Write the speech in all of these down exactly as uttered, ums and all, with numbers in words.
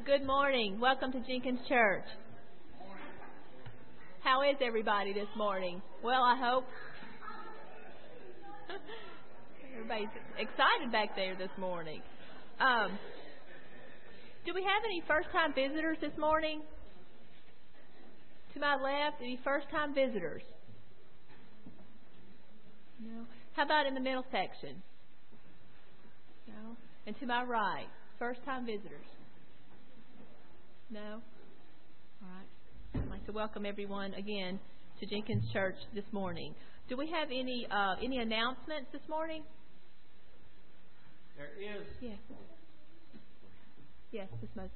Good morning. Welcome to Jenkins Church. How is everybody this morning? Well, I hope everybody's excited back there this morning. Um, do we have any first-time visitors this morning? To my left, any first-time visitors? No. How about in the middle section? No. And to my right, first-time visitors? No? All right. I'd like to welcome everyone again to Jenkins Church this morning. Do we have any uh, any announcements this morning? There is. Yes. Yes, Miz Moses.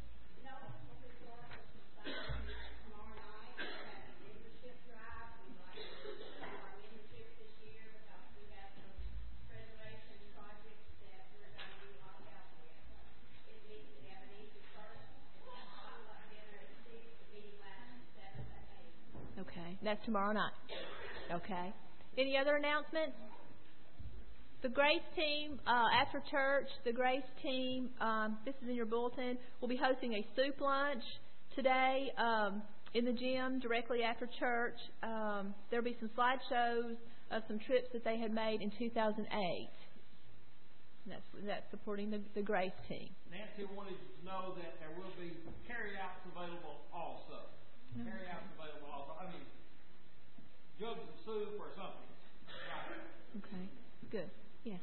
Okay, that's tomorrow night. Okay. Any other announcements? The Grace team, uh, after church, the Grace team, um, this is in your bulletin, will be hosting a soup lunch today um, in the gym directly after church. Um, there will be some slideshows of some trips that they had made in two thousand eight. And that's, that's supporting the, the Grace team. Nancy wanted you to know that there will be carry-outs available also. Mm-hmm. Carry-outs available also. I mean, jugs of soup or something. Right. Okay, good. Yeah.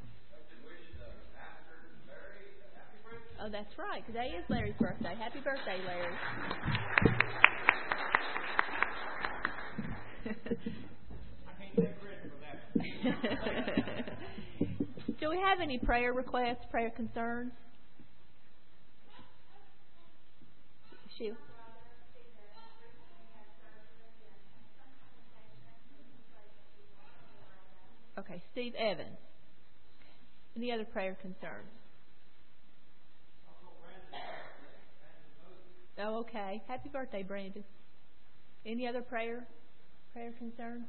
Oh, that's right. Today is Larry's birthday. Happy birthday, Larry. I can't take credit for that. Do we have any prayer requests, prayer concerns? Sheila. Okay, Steve Evans. Any other prayer concerns? Oh, okay. Happy birthday, Brandon. Any other prayer prayer concerns?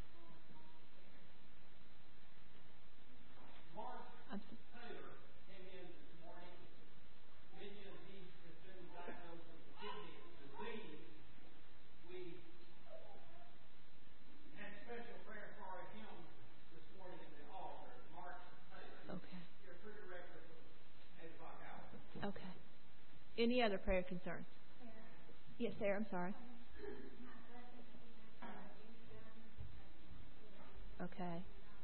Mark Taylor came in this morning. Mentioned he has been diagnosed with kidney disease. We had special prayer for him this morning in the altar. Mark Taylor. Okay. You're pretty regular from eight o'clock hour. Okay. Any other prayer concerns? Yes, Sarah, I'm sorry. Okay.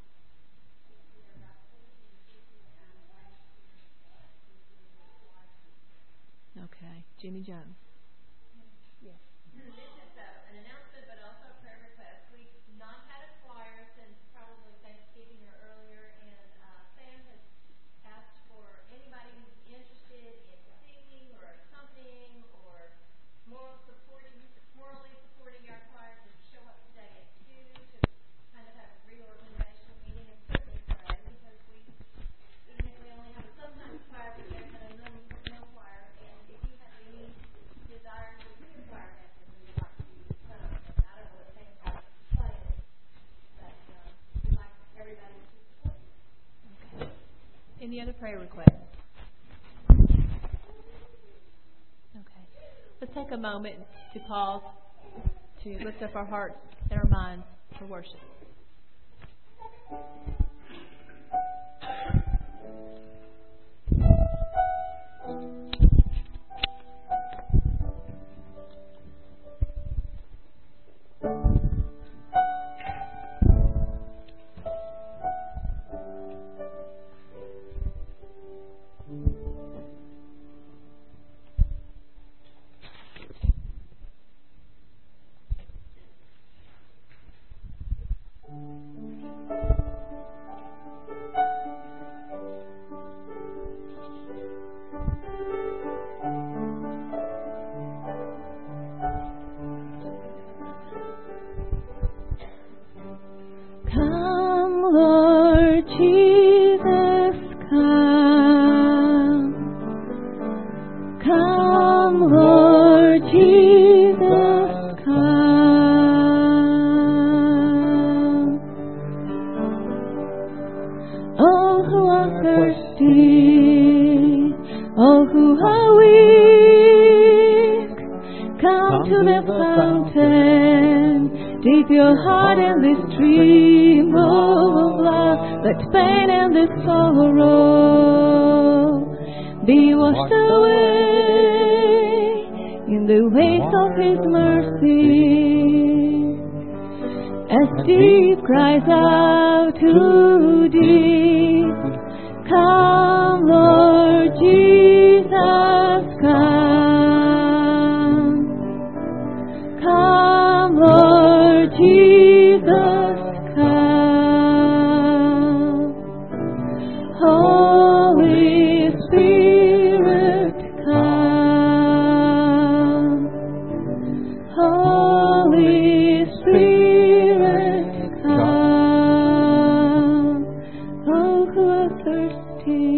Okay. Jimmy Jones. Yes. This is uh, an announcement, but also a prayer request. We've not had a choir since probably Thanksgiving or earlier, and uh, Sam has asked for anybody who's interested in singing or accompanying or moral supporting, morally supporting our choir to show up today at two to kind of have a reorganization meeting and certainly pray, because we, even if we only have a sometimes choir, we have had a no, no choir, and if you have any desire to be a choir member, we would like you to come. And I don't know what things are planned, but uh, we'd like everybody to support you. Okay. Any other prayer requests? Okay. Let's take a moment to pause to lift up our hearts and our minds for worship. Come, Lord Jesus, come. Come, Lord Jesus, come. Oh, who are thirsty, oh, who are weak. Dip your heart in this stream of love. Let pain and this sorrow be washed away in the waves of His mercy. As deep cries out to deep, come, Lord Jesus, come. Come, Lord Jesus, come. Holy Spirit, come. Holy Spirit, come. Oh, who are thirsty.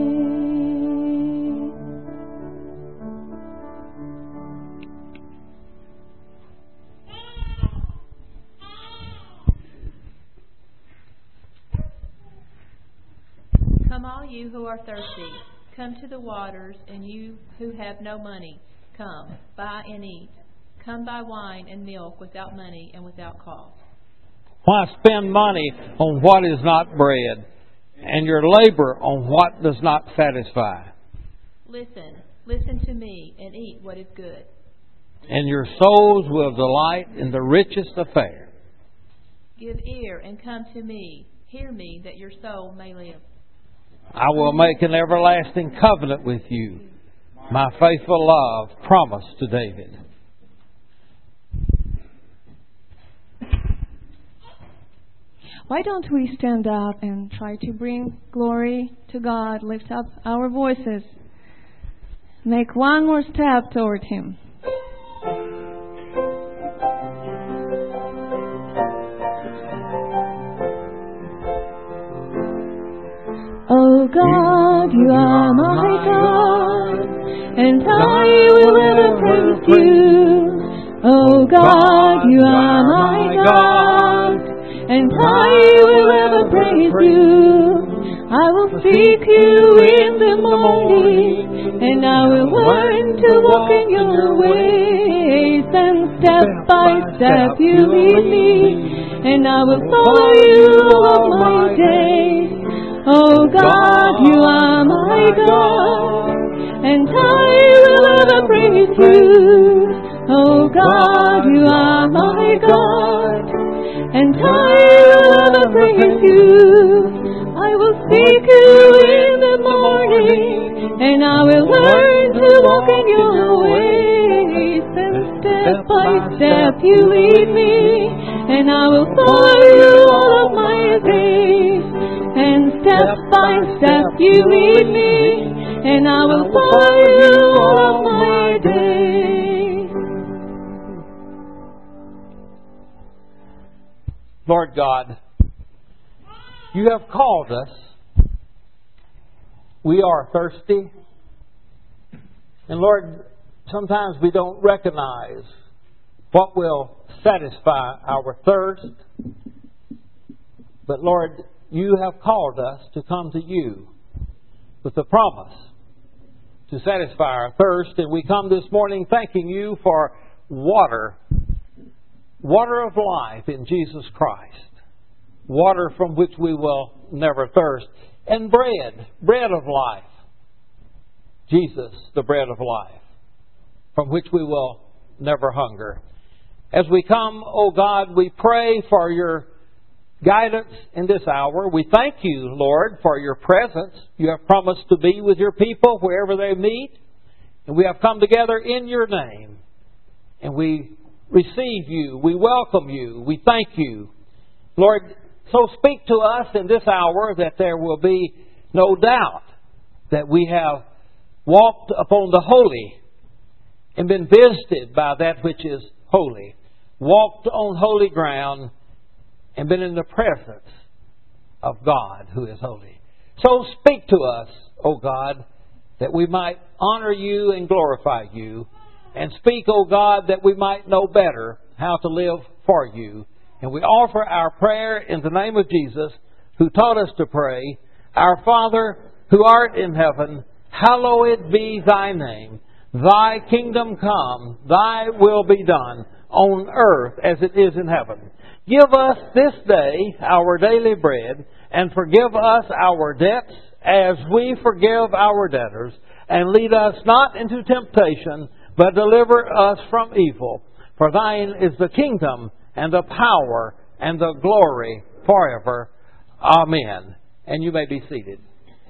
Come, all you who are thirsty, come to the waters, and you who have no money, come, buy and eat. Come buy wine and milk without money and without cost. Why spend money on what is not bread, and your labor on what does not satisfy? Listen, listen to me, and eat what is good. And your souls will delight in the richest of fare. Give ear and come to me. Hear me, that your soul may live. I will make an everlasting covenant with you, my faithful love promised to David. Why don't we stand up and try to bring glory to God, lift up our voices, make one more step toward Him. Oh God, you are my God, and I will ever praise you. Oh God, you are my God, and I will ever praise you. I will seek you in the morning, and I will learn to walk in your ways. And step by step you lead me, and I will follow you all my days. Oh God, you are my God, and I will ever praise you. Oh God, you are my God, and I will ever praise you. I will seek you in the morning, and I will learn to walk in your ways. And step by step you lead me, and I will follow you all of my days. And step by step you lead me, and I will follow you all my days. Lord God, you have called us. We are thirsty. And Lord, sometimes we don't recognize what will satisfy our thirst. But Lord, you have called us to come to you with the promise to satisfy our thirst. And we come this morning thanking you for water, water of life in Jesus Christ, water from which we will never thirst, and bread, bread of life, Jesus, the bread of life, from which we will never hunger. As we come, O God, we pray for your guidance in this hour. We thank you, Lord, for your presence. You have promised to be with your people wherever they meet. And we have come together in your name. And we receive you. We welcome you. We thank you. Lord, so speak to us in this hour that there will be no doubt that we have walked upon the holy and been visited by that which is holy. Walked on holy ground and been in the presence of God who is holy. So speak to us, O God, that we might honor you and glorify you. And speak, O God, that we might know better how to live for you. And we offer our prayer in the name of Jesus, who taught us to pray, Our Father, who art in heaven, hallowed be thy name. Thy kingdom come, thy will be done, on earth as it is in heaven. Give us this day our daily bread, and forgive us our debts as we forgive our debtors. And lead us not into temptation, but deliver us from evil. For thine is the kingdom, and the power, and the glory forever. Amen. And you may be seated.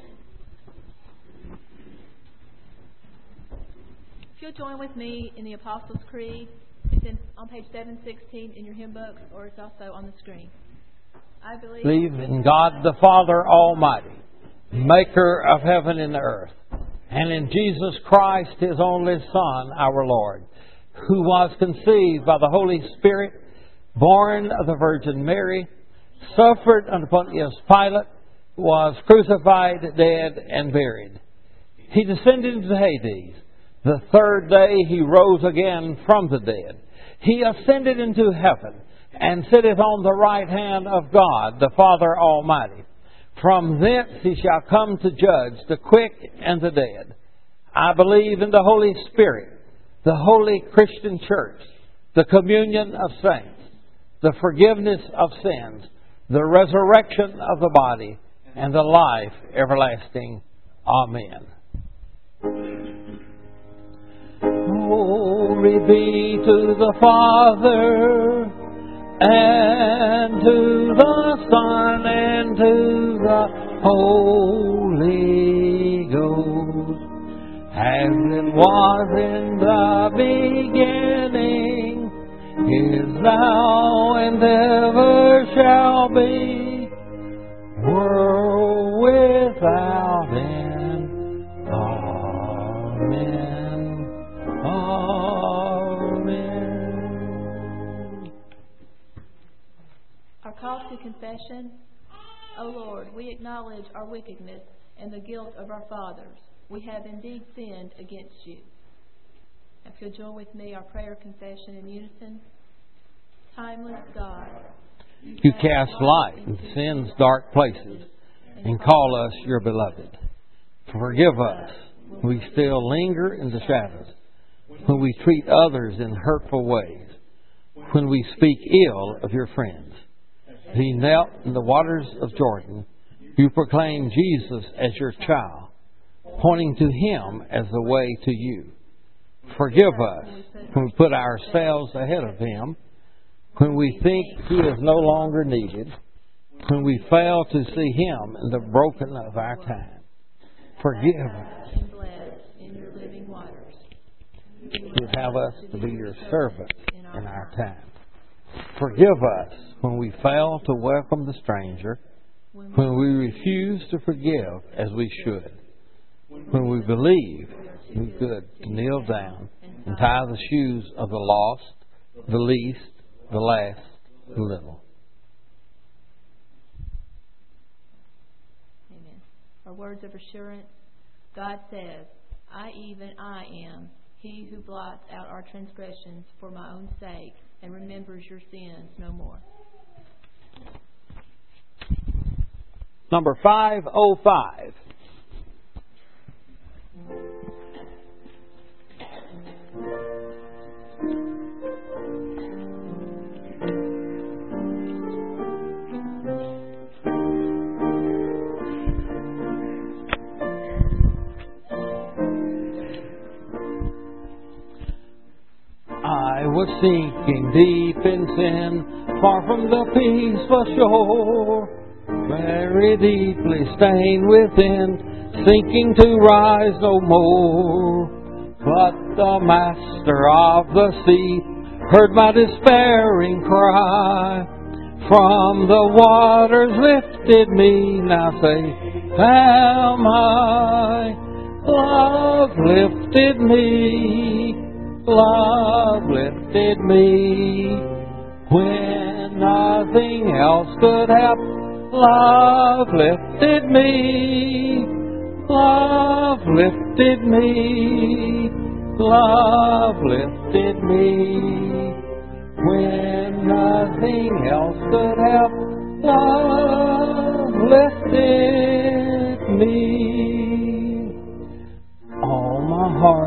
If you'll join with me in the Apostles' Creed, it's in, on page seven sixteen in your hymn books, or it's also on the screen. I believe, believe in God the Father Almighty, maker of heaven and earth, and in Jesus Christ, His only Son, our Lord, who was conceived by the Holy Spirit, born of the Virgin Mary, suffered under Pontius Pilate, was crucified, dead, and buried. He descended into Hades. The third day He rose again from the dead. He ascended into heaven and sitteth on the right hand of God, the Father Almighty. From thence He shall come to judge the quick and the dead. I believe in the Holy Spirit, the holy Christian church, the communion of saints, the forgiveness of sins, the resurrection of the body, and the life everlasting. Amen. Glory be to the Father, and to the Son, and to the Holy Ghost, as it was in the beginning, is now, and ever shall be, world without end. Amen. Amen. Our call to confession. O Lord, we acknowledge our wickedness and the guilt of our fathers. We have indeed sinned against you. If you'll join with me, our prayer confession in unison. Timeless God, you cast light in sin's dark places and call us your beloved. Forgive us when we still linger in the shadows, when we treat others in hurtful ways, when we speak ill of your friends. He knelt in the waters of Jordan. You proclaimed Jesus as your child, pointing to Him as the way to you. Forgive us when we put ourselves ahead of Him, when we think He is no longer needed, when we fail to see Him in the broken of our time. Forgive us. and bless in your living waters. You have us to be your servants in our time. Forgive us when we fail to welcome the stranger, when we refuse to forgive as we should, when we believe we could kneel down and tie the shoes of the lost, the least, the last, the little. Amen. Our words of assurance. God says, I even I am He who blots out our transgressions for my own sake and remembers your sins no more. Number five oh five. I was sinking deep in sin, far from the peaceful shore, very deeply stained within, sinking to rise no more. But the Master of the sea heard my despairing cry, from the waters lifted me, now safe am I. Love lifted me, love lifted me, when nothing else could help. Love lifted me, love lifted me, love lifted me, when nothing else could help. Love lifted me. All my heart to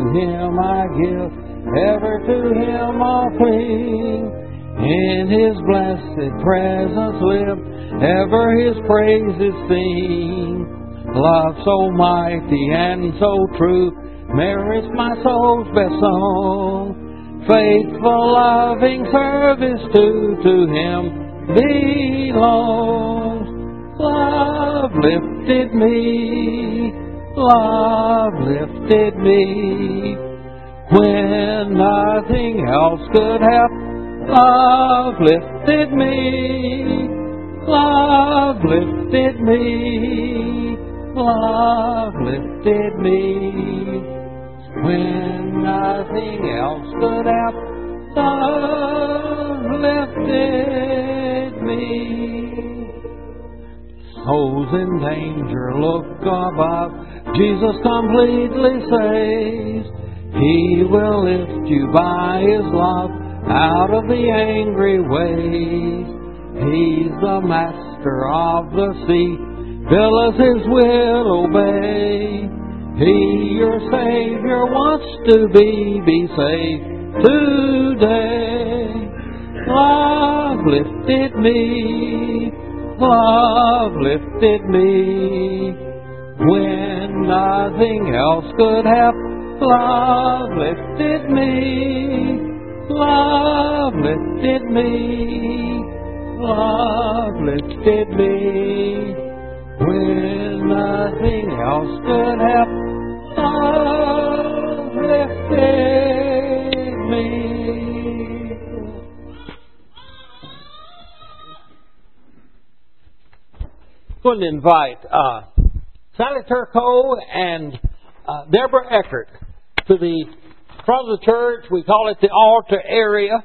Him I give, ever to Him I'll cling. In His blessed presence live, ever His praises sing. Love so mighty and so true merits my soul's best song. Faithful, loving service to, to Him belongs. Love lifted me, love lifted me, when nothing else could help. Love lifted me, love lifted me, love lifted me, when nothing else could help. Love lifted me. Souls in danger, look above. Jesus completely saves. He will lift you by His love out of the angry waves. He's the master of the sea. Villas His will obey. He, your Savior, wants to be, be saved today. Love lifted me, love lifted me, when nothing else could help. Love lifted me, love lifted me, love lifted me, when nothing else could help. Love lifted me. Going to invite uh, Sally Turco and uh, Deborah Eckert to the front of the church. We call it the altar area.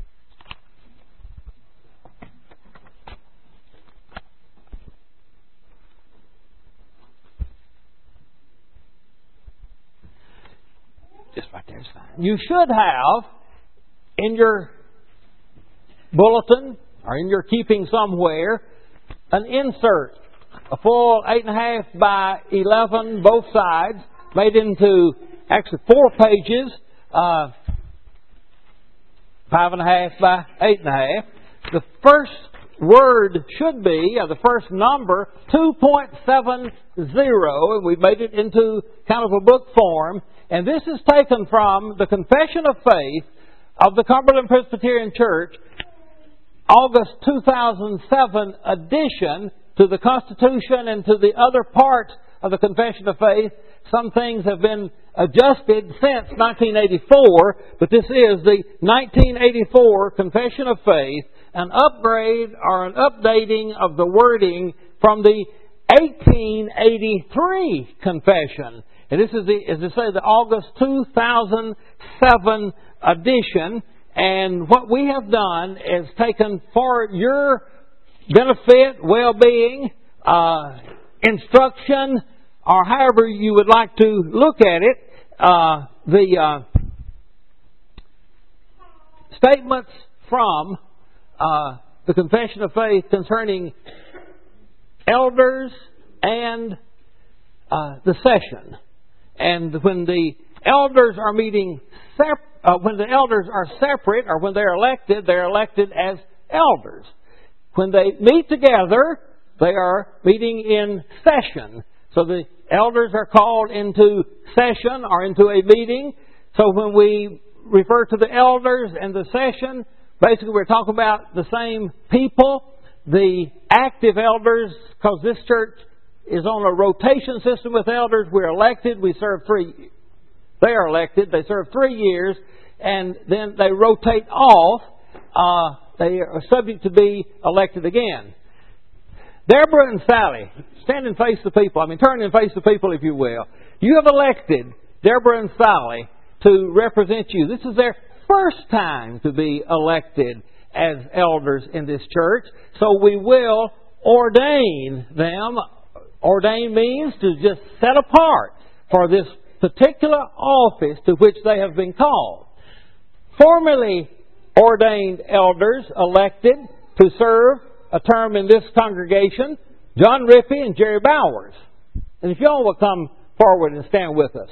Just right there is fine. You should have in your bulletin or in your keeping somewhere an insert, a full eight and a half by eleven, both sides, made into actually four pages, uh, five and a half by eight and a half. The first word should be, or the first number, two point seven zero, and we've made it into kind of a book form. And this is taken from the Confession of Faith of the Cumberland Presbyterian Church, August two thousand seven edition, to the Constitution and to the other parts of the Confession of Faith. Some things have been adjusted since nineteen eighty-four, but this is the nineteen eighty-four Confession of Faith, an upgrade or an updating of the wording from the eighteen eighty-three Confession. And this is, the, as I say, the August two thousand seven edition. And what we have done is taken for your benefit, well-being, uh, instruction, or however you would like to look at it, uh, the uh, statements from uh, the Confession of Faith concerning elders and uh, the session. And when the elders are meeting, sep- uh, when the elders are separate, or when they're elected, they're elected as elders. When they meet together, they are meeting in session. So the elders are called into session or into a meeting. So when we refer to the elders and the session, basically we're talking about the same people. The active elders, because this church is on a rotation system with elders, we're elected, we serve three, they are elected, they serve three years, and then they rotate off. Uh, they are subject to be elected again. Deborah and Sally, stand and face the people. I mean, turn and face the people, if you will. You have elected Deborah and Sally to represent you. This is their first time to be elected as elders in this church. So we will ordain them. Ordain means to just set apart for this particular office to which they have been called. Formerly ordained elders elected to serve a term in this congregation, John Rippey and Jerry Bowers. And if y'all will come forward and stand with us.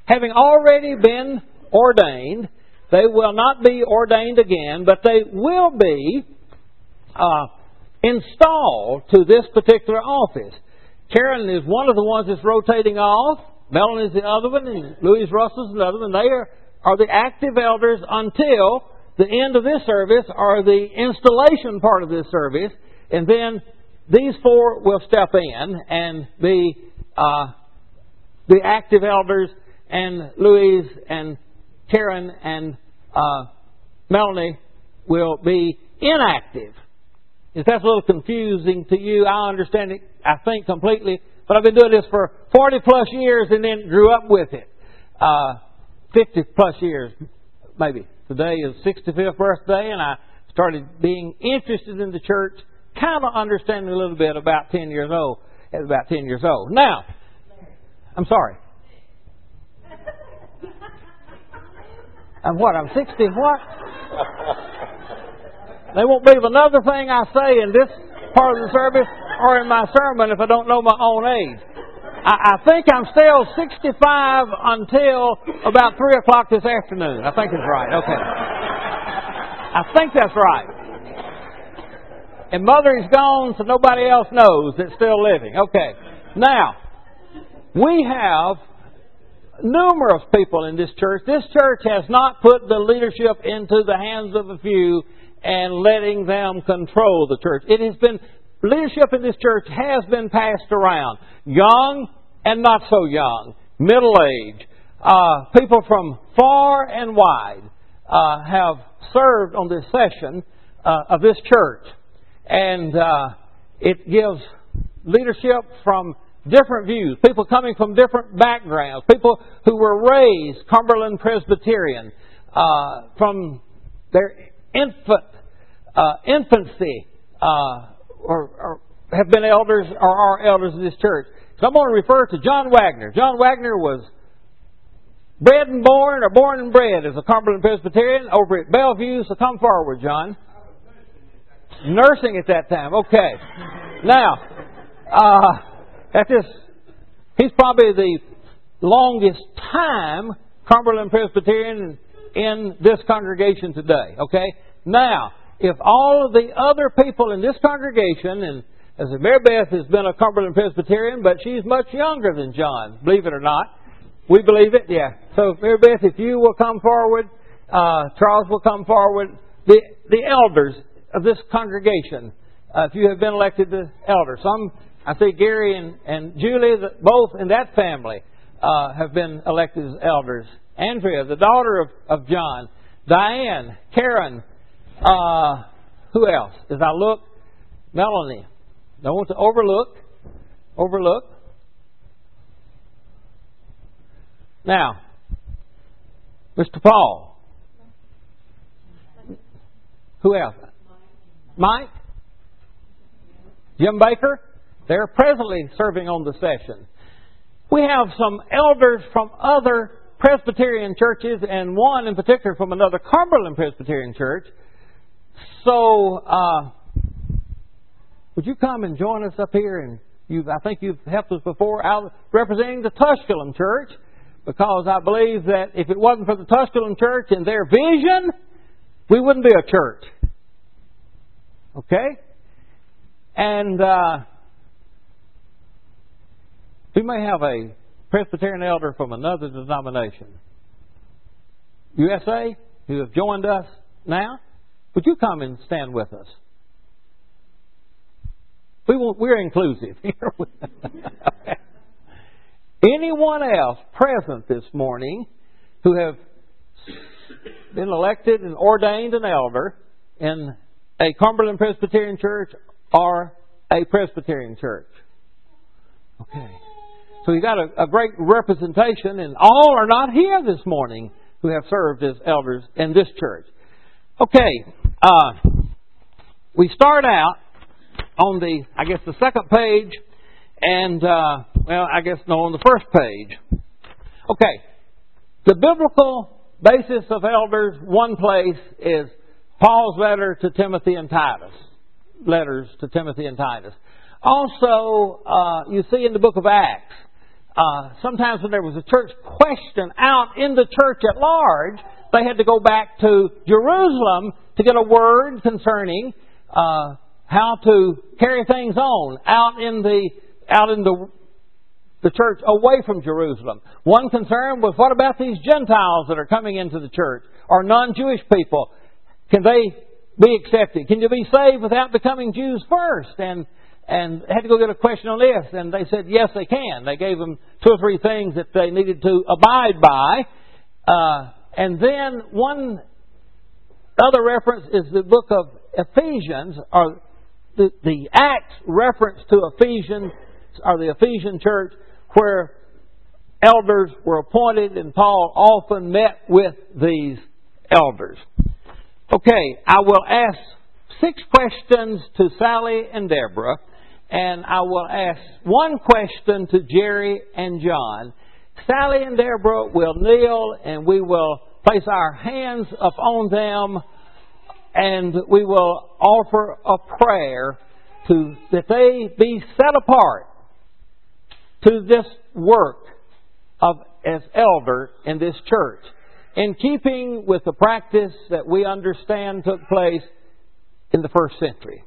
having already been ordained. They will not be ordained again, but they will be uh, installed to this particular office. Karen is one of the ones that's rotating off. Melanie is the other one, and Louise Russell is the other one. They are, are the active elders until the end of this service or the installation part of this service. And then these four will step in and be uh, the active elders, and Louise and Karen and uh, Melanie will be inactive. If that's a little confusing to you, I understand it, I think, completely. But I've been doing this for forty plus years and then grew up with it. Uh, fifty plus years, maybe. Today is sixty-fifth birthday, and I started being interested in the church, kind of understanding a little bit about ten years old. At about ten years old. Now, I'm sorry. I'm what? I'm sixty what? They won't believe another thing I say in this part of the service or in my sermon if I don't know my own age. I, I think I'm still sixty-five until about three o'clock this afternoon. I think it's right. Okay. I think that's right. And Mother is gone, so nobody else knows that's still living. Okay. Now, we have numerous people in this church. This church has not put the leadership into the hands of a few and letting them control the church. It has been, leadership in this church has been passed around. Young and not so young. Middle age. Uh, people from far and wide uh, have served on this session uh, of this church. And uh, it gives leadership from different views. People coming from different backgrounds. People who were raised Cumberland Presbyterian uh, from their infant uh, infancy uh, or, or have been elders or are elders of this church. So I'm going to refer to John Wagner. John Wagner was bred and born or born and bred as a Cumberland Presbyterian over at Bellevue. So come forward, John. Nursing at that time. Okay. Now, uh, at this, he's probably the longest time Cumberland Presbyterian in this congregation today. Okay. Now, if all of the other people in this congregation, and as Mary Beth has been a Cumberland Presbyterian, but she's much younger than John, believe it or not. We believe it, yeah. So, Mary Beth, if you will come forward, uh, Charles will come forward. The the elders of this congregation, uh, if you have been elected to elder. Some, I see Gary and, and Julie, both in that family, uh, have been elected as elders. Andrea, the daughter of, of John. Diane, Karen, uh, who else? As I look, Melanie. Don't want to overlook, overlook. Now, Mister Paul. Who else? Mike? Jim Baker? They're presently serving on the session. We have some elders from other Presbyterian churches and one in particular from another Cumberland Presbyterian church. So, uh, would you come and join us up here? And you've, I think you've helped us before out representing the Tusculum Church, because I believe that if it wasn't for the Tusculum Church and their vision, we wouldn't be a church. Okay? And uh, we may have a Presbyterian elder from another denomination. U S A, who have joined us now, would you come and stand with us? We will, we're inclusive here. Anyone else present this morning who have been elected and ordained an elder in a Cumberland Presbyterian church or a Presbyterian church? Okay. So you got a, a great representation, and all are not here this morning who have served as elders in this church. Okay. Uh, we start out on the, I guess, the second page, and, uh, well, I guess, no, on the first page. Okay. The biblical basis of elders, one place, is Paul's letter to Timothy and Titus. Letters to Timothy and Titus. Also, uh, you see in the book of Acts, uh, sometimes when there was a church question out in the church at large, they had to go back to Jerusalem to get a word concerning uh, how to carry things on out in the out in the the church away from Jerusalem. One concern was, what about these Gentiles that are coming into the church, or non-Jewish people? Can they be accepted? Can you be saved without becoming Jews first? And and had to go get a question on this, and they said yes, they can. They gave them two or three things that they needed to abide by. Uh, and then one other reference is the book of Ephesians, or the, the Acts reference to Ephesians, or the Ephesian church, where elders were appointed, and Paul often met with these elders. Okay, I will ask six questions to Sally and Deborah, and I will ask one question to Jerry and John. Sally and Deborah will kneel, and we will place our hands upon them, and we will offer a prayer to that they be set apart to this work of as elder in this church, in keeping with the practice that we understand took place in the first century.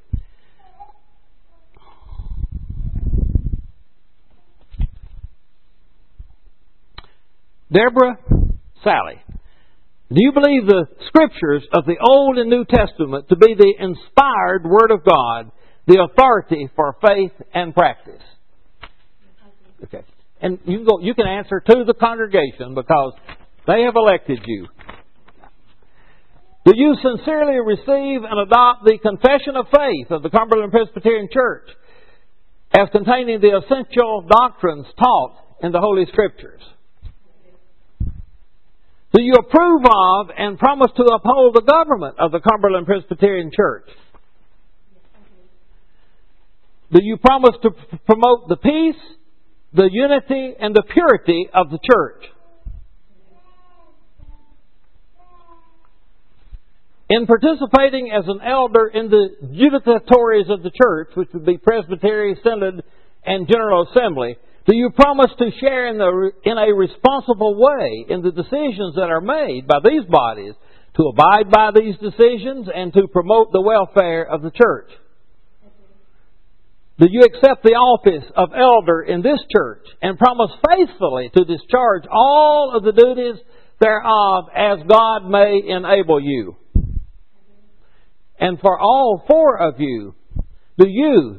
Deborah, Sally, do you believe the Scriptures of the Old and New Testament to be the inspired Word of God, the authority for faith and practice? Okay. And you can go, you can answer to the congregation because they have elected you. Do you sincerely receive and adopt the Confession of Faith of the Cumberland Presbyterian Church as containing the essential doctrines taught in the Holy Scriptures? Do you approve of and promise to uphold the government of the Cumberland Presbyterian Church? Do you promise to p- promote the peace, the unity, and the purity of the church? In participating as an elder in the judicatories of the church, which would be Presbytery, Synod, and General Assembly, do you promise to share in, the, in a responsible way in the decisions that are made by these bodies, to abide by these decisions and to promote the welfare of the church? Do you accept the office of elder in this church and promise faithfully to discharge all of the duties thereof as God may enable you? And for all four of you, do you...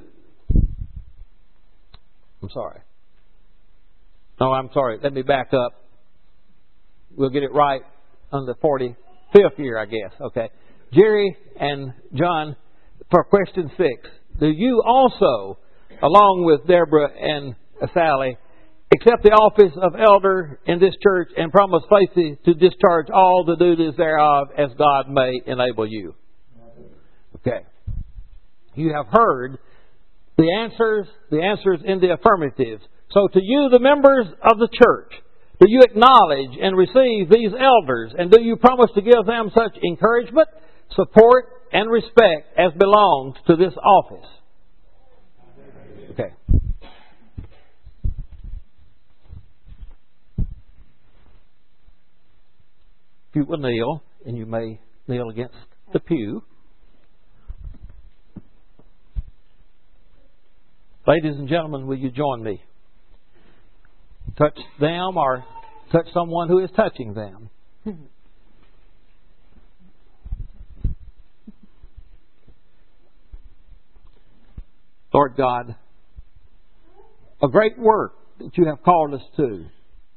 I'm sorry. No, I'm sorry. Let me back up. We'll get it right on the forty-fifth year, I guess. Okay. Jerry and John, for question six. Do you also, along with Deborah and Sally, accept the office of elder in this church and promise faithfully to discharge all the duties thereof as God may enable you? Okay. You have heard the answers, the answers in the affirmatives. So to you, the members of the church, do you acknowledge and receive these elders, and do you promise to give them such encouragement, support, and respect as belongs to this office? Okay. If you will kneel, and you may kneel against the pew. Ladies and gentlemen, will you join me? Touch them or touch someone who is touching them. Lord God, a great work that you have called us to,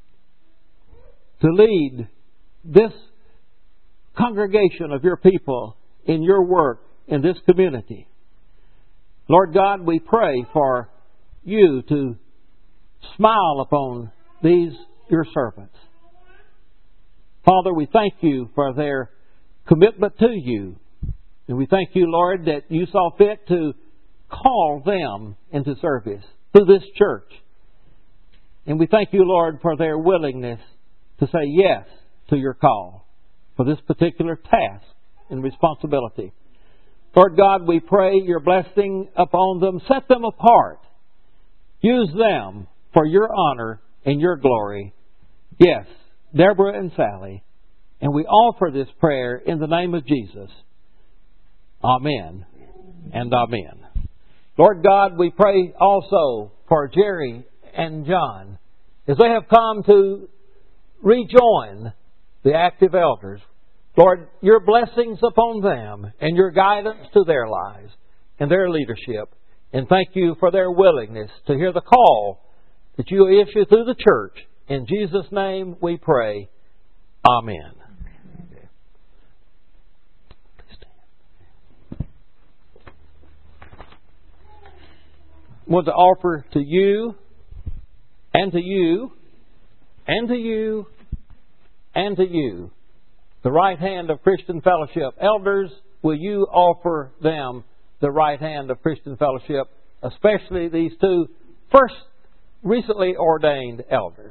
to lead this congregation of your people in your work in this community. Lord God, we pray for you to smile upon these, your servants. Father, we thank you for their commitment to you. And we thank you, Lord, that you saw fit to call them into service to this church. And we thank you, Lord, for their willingness to say yes to your call for this particular task and responsibility. Lord God, we pray your blessing upon them. Set them apart. Use them for your honor in your glory. Yes, Deborah and Sally. And we offer this prayer in the name of Jesus. Amen and amen. Lord God, we pray also for Jerry and John as they have come to rejoin the active elders. Lord, your blessings upon them and your guidance to their lives and their leadership. And thank you for their willingness to hear the call that you issue through the church. In Jesus' name we pray. Amen. I want to offer to you and to you and to you and to you the right hand of Christian Fellowship. Elders, will you offer them the right hand of Christian Fellowship, especially these two first recently ordained elders?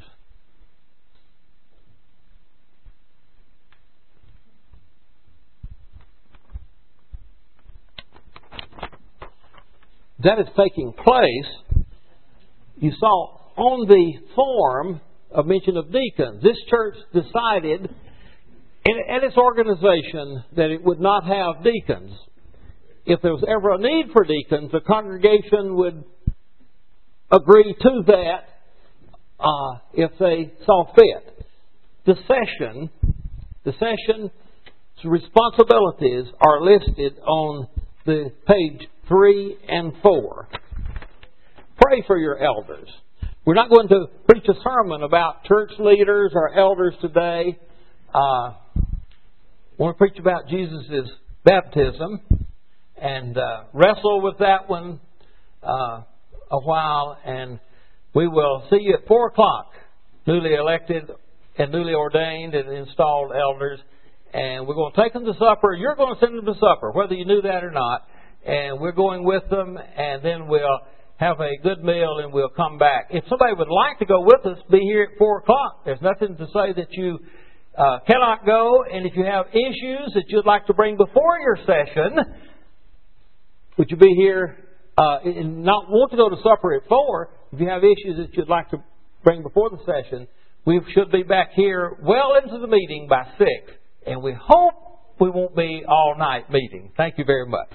That is taking place. You saw on the form a mention of deacons. This church decided at its organization that it would not have deacons. If there was ever a need for deacons, the congregation would agree to that uh, if they saw fit. The session, the session's responsibilities are listed on the page three and four. Pray for your elders. We're not going to preach a sermon about church leaders or elders today. Uh, I want to preach about Jesus' baptism and uh, wrestle with that one uh, a while. And we will see you at four o'clock, newly elected and newly ordained and installed elders. And we're going to take them to supper. You're going to send them to supper, whether you knew that or not. And we're going with them, and then we'll have a good meal and we'll come back. If somebody would like to go with us, be here at four o'clock. There's nothing to say that you uh, cannot go. And if you have issues that you'd like to bring before your session, would you be here uh, and not want to go to supper at four? If you have issues that you'd like to bring before the session, we should be back here well into the meeting by six. And we hope we won't be all night meeting. Thank you very much.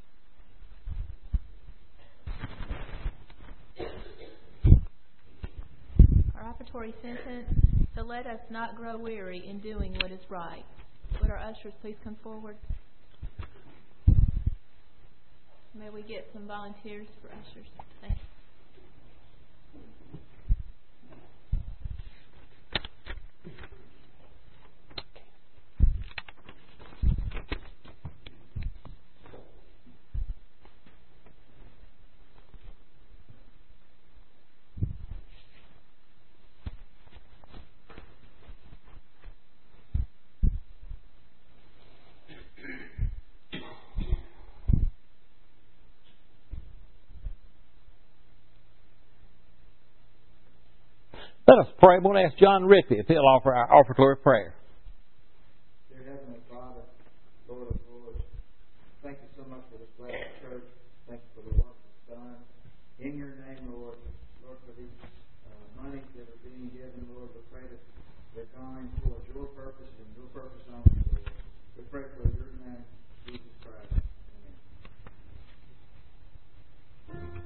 Offertory sentence, so let us not grow weary in doing what is right. Would our ushers please come forward? May we get some volunteers for ushers. Thank you. Let us pray. I'm going to ask John Rippey if he'll offer our offertory prayer. Dear Heavenly Father, Lord of Lords, thank you so much for this blessed church. Thank you for the work that's done. In your name, Lord, Lord, for these uh, monies that are being given, Lord, we pray that they're going towards your purpose and your purpose only, Lord. We pray for your name, Jesus Christ. Amen.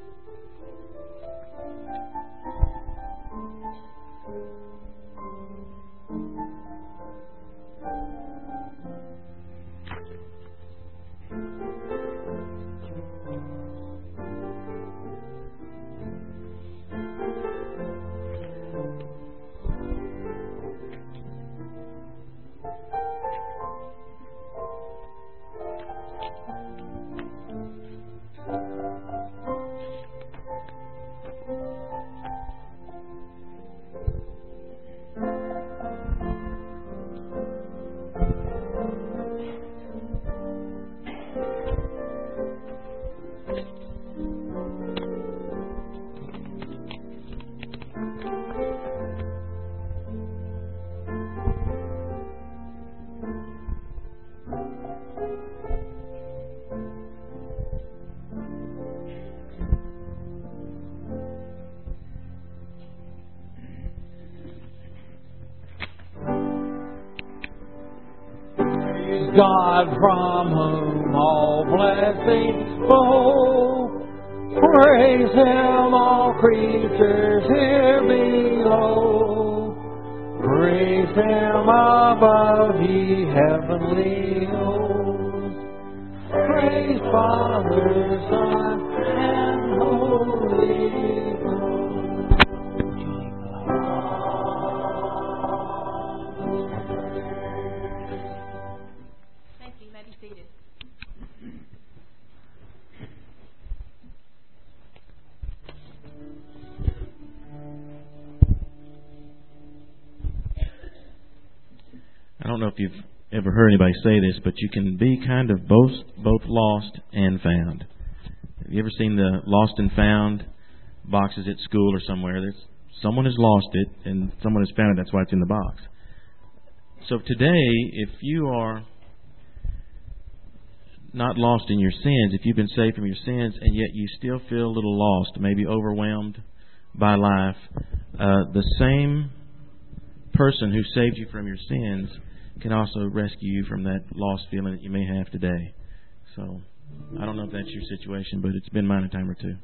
God from whom all blessings flow. Praise Him, all creatures here below. Praise Him above, ye heavenly hosts. Praise Father, Son, and Holy Ghost. Thank you. You may be seated. I don't know if you've ever heard anybody say this, but you can be kind of both both lost and found. Have you ever seen the lost and found boxes at school or somewhere? There's someone has lost it and someone has found it. That's why it's in the box. So today, if you are not lost in your sins, if you've been saved from your sins and yet you still feel a little lost, maybe overwhelmed by life, uh, the same person who saved you from your sins can also rescue you from that lost feeling that you may have today. So, I don't know if that's your situation, but it's been mine a time or two.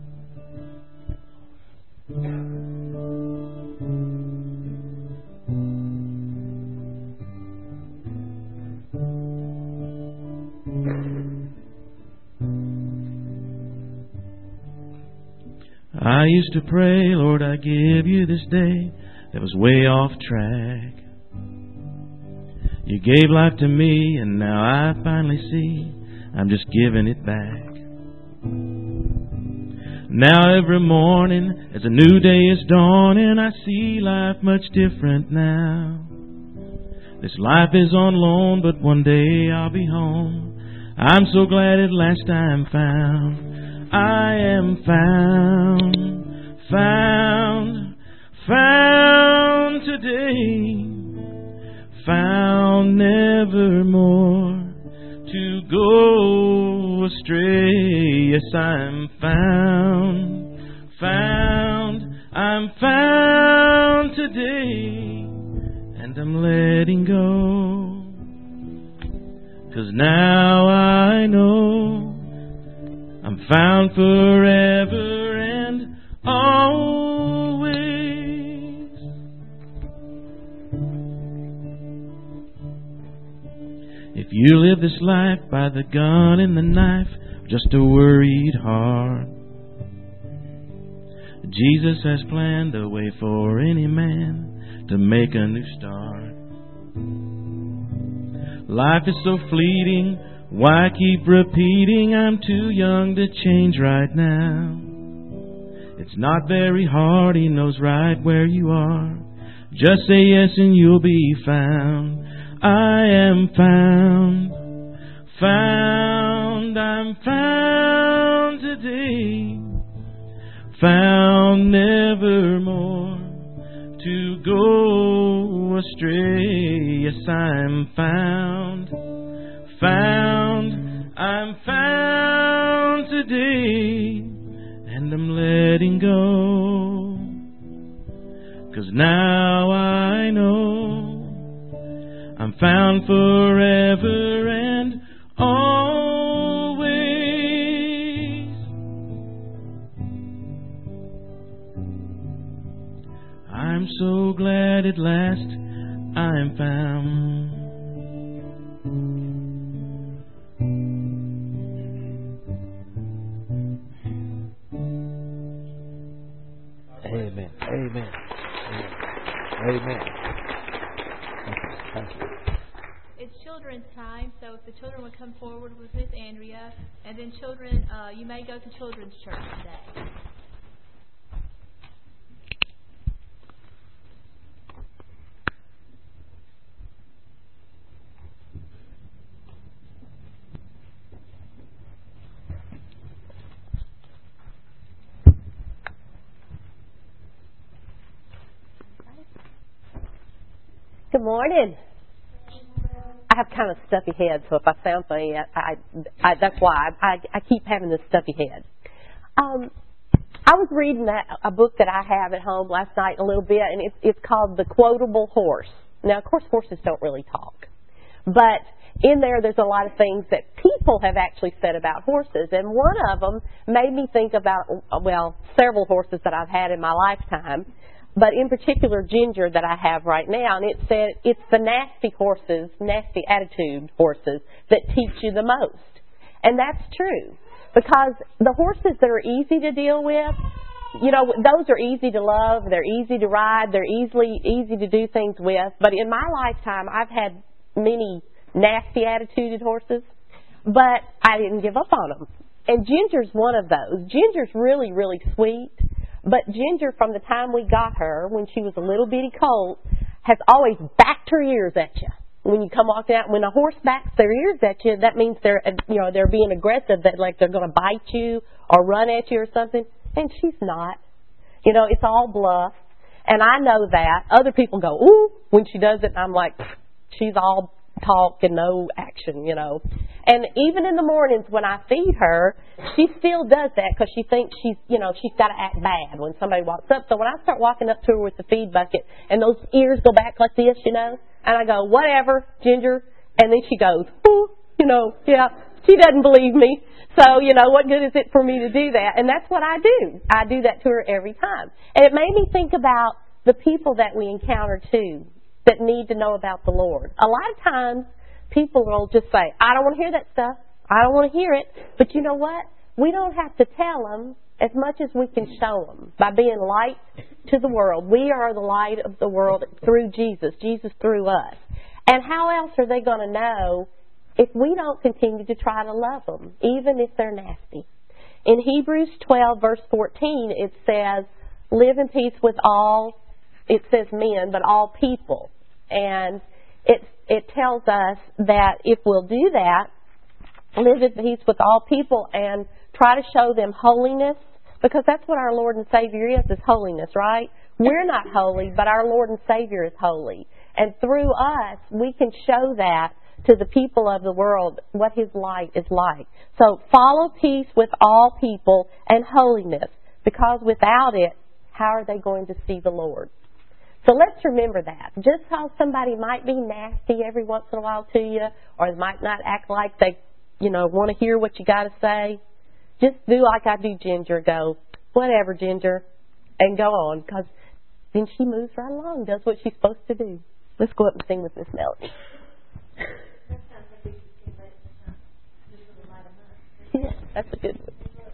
I used to pray, Lord, I give you this day that was way off track. You gave life to me, and now I finally see I'm just giving it back. Now every morning, as a new day is dawning, I see life much different now. This life is on loan, but one day I'll be home. I'm so glad at last I'm found. I am found, found, found today. Found nevermore to go astray. Yes, I'm found, found, I'm found today, and I'm letting go. 'Cause now I know I'm found forever and always. If you live this life by the gun and the knife, just a worried heart, Jesus has planned a way for any man to make a new start. Life is so fleeting, why keep repeating I'm too young to change right now? It's not very hard, He knows right where you are. Just say yes and you'll be found. I am found, found, I'm found today. Found nevermore to go astray. Yes, I'm found, found, I'm found today, and I'm letting go. 'Cause now I know I'm found forever and always. I'm so glad at last I'm found. Amen. Amen. Amen. Thank you. It's children's time, so if the children would come forward with Miss Andrea, and then children, uh, you may go to children's church today. Good morning. I have kind of a stuffy head, so if I sound funny, I, I, I, that's why I, I, I keep having this stuffy head. Um, I was reading that a book that I have at home last night a little bit, and it's, it's called The Quotable Horse. Now, of course, horses don't really talk, but in there there's a lot of things that people have actually said about horses. And one of them made me think about, well, several horses that I've had in my lifetime, but in particular Ginger that I have right now. And it said it's the nasty horses, nasty attitude horses that teach you the most. And that's true. Because the horses that are easy to deal with, you know, those are easy to love, they're easy to ride, they're easily easy to do things with. But in my lifetime, I've had many nasty attituded horses, but I didn't give up on them. And Ginger's one of those. Ginger's really, really sweet, but Ginger, from the time we got her, when she was a little bitty colt, has always backed her ears at you. When you come walking out, when a horse backs their ears at you, that means they're, you know, they're being aggressive, that like they're going to bite you or run at you or something. And she's not. You know, it's all bluff. And I know that. Other people go, ooh, when she does it, and I'm like, she's all talk and no action, you know. And even in the mornings when I feed her, she still does that because she thinks she's, you know, she's got to act bad when somebody walks up. So when I start walking up to her with the feed bucket and those ears go back like this, you know, and I go, whatever, Ginger. And then she goes, ooh, you know, yeah, she doesn't believe me. So, you know, what good is it for me to do that? And that's what I do. I do that to her every time. And it made me think about the people that we encounter, too, that need to know about the Lord. A lot of times, people will just say, I don't want to hear that stuff. I don't want to hear it. But you know what? We don't have to tell them as much as we can show them by being light to the world. We are the light of the world through Jesus, Jesus through us. And how else are they going to know if we don't continue to try to love them, even if they're nasty? In Hebrews twelve, verse fourteen, it says, live in peace with all, it says men, but all people. And it, it tells us that if we'll do that, live in peace with all people and try to show them holiness, because that's what our Lord and Savior is, is holiness, right? We're not holy, but our Lord and Savior is holy. And through us, we can show that to the people of the world what His light is like. So follow peace with all people and holiness, because without it, how are they going to see the Lord? So let's remember that. Just how somebody might be nasty every once in a while to you, or they might not act like they, you know, want to hear what you got to say, just do like I do Ginger, go, whatever, Ginger, and go on, because then she moves right along, does what she's supposed to do. Let's go up and sing with Miss Melody. Yeah, that's a good one.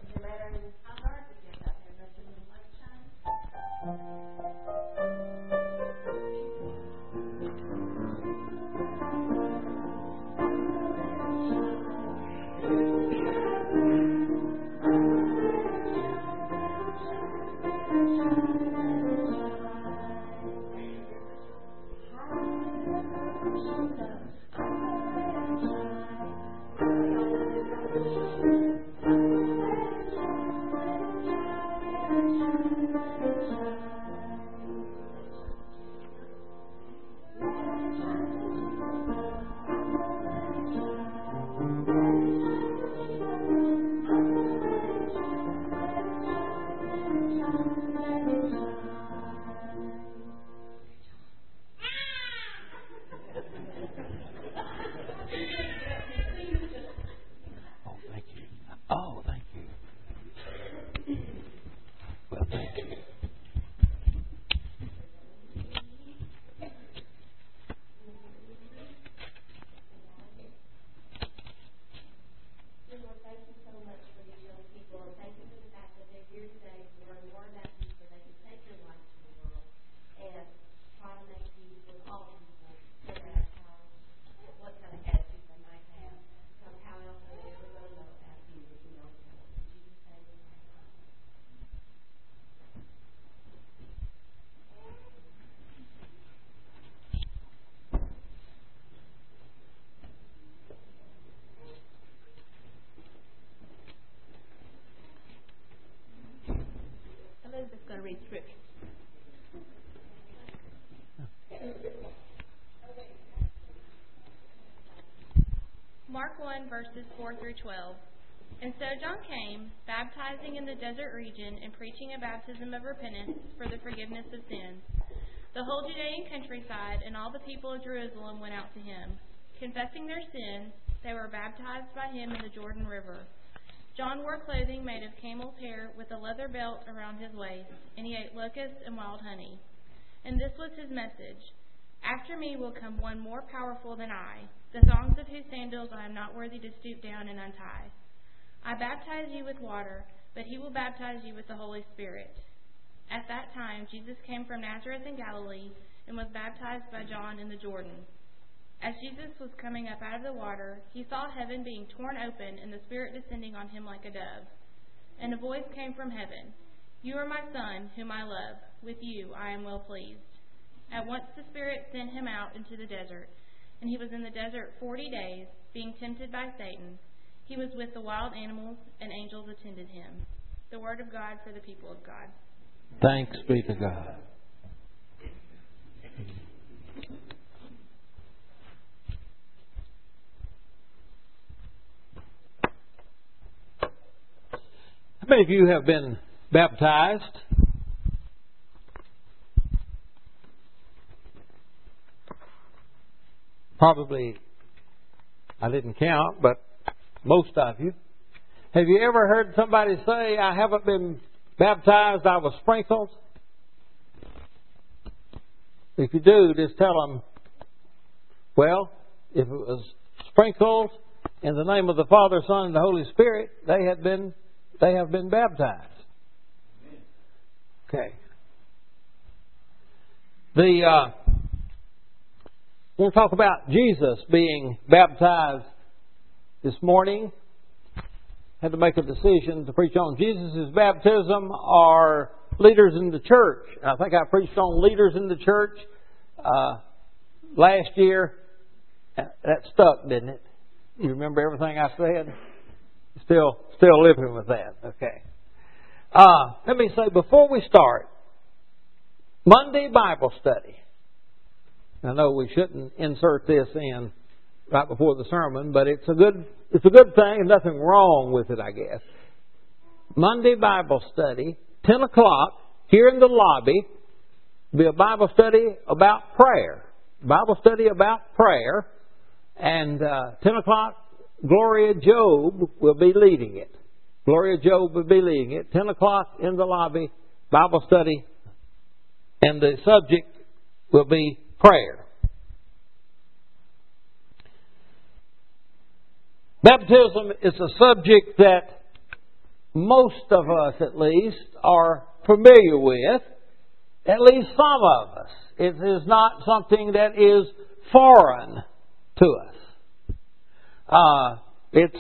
Elizabeth's going to read scripture. Mark one, verses four through twelve. And so John came, baptizing in the desert region and preaching a baptism of repentance for the forgiveness of sins. The whole Judean countryside and all the people of Jerusalem went out to him. Confessing their sins, they were baptized by him in the Jordan River. John wore clothing made of camel's hair with a leather belt around his waist, and he ate locusts and wild honey. And this was his message: After me will come one more powerful than I, the thongs of whose sandals I am not worthy to stoop down and untie. I baptize you with water, but he will baptize you with the Holy Spirit. At that time, Jesus came from Nazareth in Galilee and was baptized by John in the Jordan. As Jesus was coming up out of the water, he saw heaven being torn open and the Spirit descending on him like a dove. And a voice came from heaven: You are my Son, whom I love. With you I am well pleased. At once the Spirit sent him out into the desert, and he was in the desert forty days, being tempted by Satan. He was with the wild animals, and angels attended him. The word of God for the people of God. Thanks be to God. How many of you have been baptized? Probably, I didn't count, but most of you. Have you ever heard somebody say, I haven't been baptized, I was sprinkled? If you do, just tell them, well, if it was sprinkled in the name of the Father, Son, and the Holy Spirit, they had been They have been baptized. Okay. The uh, we'll talk about Jesus being baptized this morning. Had to make a decision to preach on Jesus' baptism or leaders in the church. I think I preached on leaders in the church uh, last year. That stuck, didn't it? You remember everything I said? Still, still living with that. Okay. Uh, let me say before we start, Monday Bible study. I know we shouldn't insert this in right before the sermon, but it's a good, it's a good thing, and nothing wrong with it, I guess. Monday Bible study, ten o'clock here in the lobby. Be a Bible study about prayer. Bible study about prayer, and uh, ten o'clock. Gloria Job will be leading it. Gloria Job will be leading it. ten o'clock in the lobby, Bible study, and the subject will be prayer. Baptism is a subject that most of us, at least, are familiar with. At least some of us. It is not something that is foreign to us. Uh, it's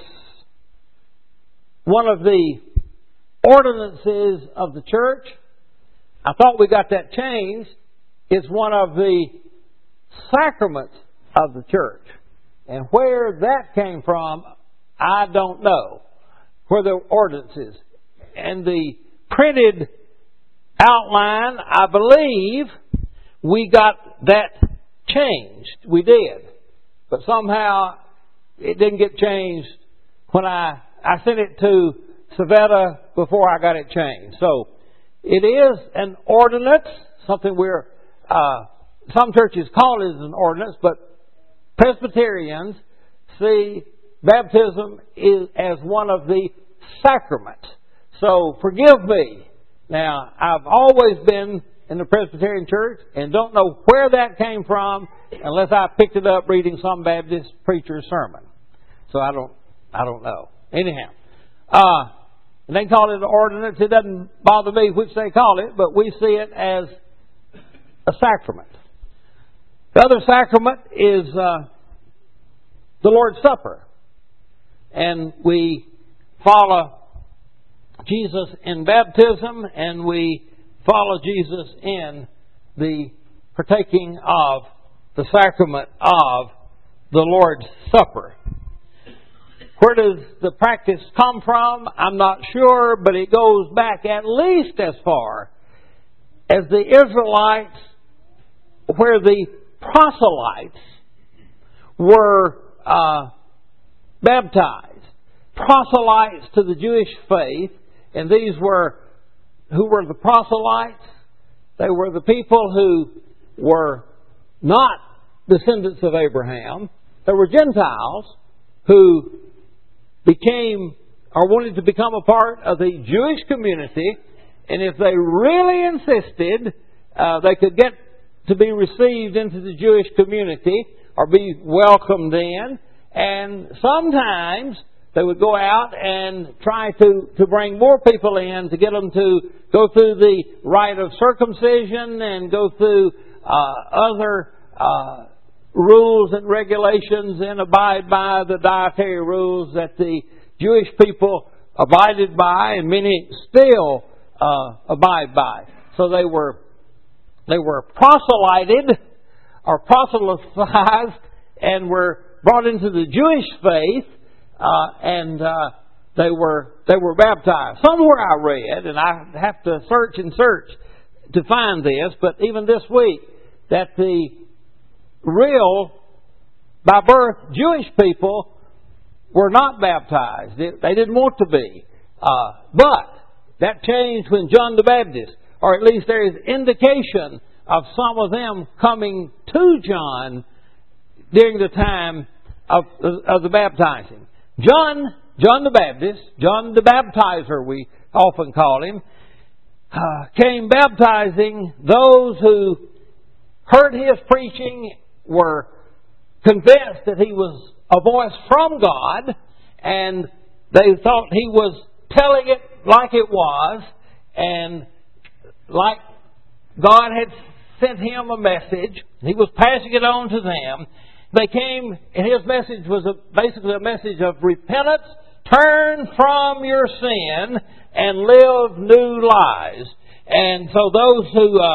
one of the ordinances of the church. I thought we got that changed. It's one of the sacraments of the church. And where that came from, I don't know. Where the ordinances. And the printed outline, I believe, we got that changed. We did. But somehow it didn't get changed when I, I sent it to Savetta before I got it changed. So it is an ordinance, something we're, uh, some churches call it an ordinance, but Presbyterians see baptism is as one of the sacraments. So forgive me. Now, I've always been in the Presbyterian church and don't know where that came from unless I picked it up reading some Baptist preacher's sermon. So I don't, I don't know. Anyhow, uh, they call it an ordinance. It doesn't bother me which they call it, but we see it as a sacrament. The other sacrament is uh, the Lord's Supper, and we follow Jesus in baptism, and we follow Jesus in the partaking of the sacrament of the Lord's Supper. Where does the practice come from? I'm not sure, but it goes back at least as far as the Israelites, where the proselytes were uh, baptized. Proselytes to the Jewish faith, and these were, who were the proselytes? They were the people who were not descendants of Abraham. there were Gentiles who became or wanted to become a part of the Jewish community, and if they really insisted, uh, they could get to be received into the Jewish community or be welcomed in. And sometimes they would go out and try to, to bring more people in to get them to go through the rite of circumcision and go through uh, other uh, rules and regulations and abide by the dietary rules that the Jewish people abided by, and many still uh, abide by. So they were they were proselyted or proselytized and were brought into the Jewish faith, uh, and uh, they were they were baptized. Somewhere I read, and I have to search and search to find this, but even this week, that the real by birth Jewish people were not baptized. They didn't want to be. Uh, but that changed when John the Baptist, or at least there is indication of some of them coming to John during the time of, of the baptizing. John, John the Baptist, John the Baptizer we often call him, uh, came baptizing those who heard his preaching, were convinced that he was a voice from God, and they thought he was telling it like it was, and like God had sent him a message. He was passing it on to them. They came, and his message was a, basically a message of repentance, turn from your sin, and live new lives. And so those who uh,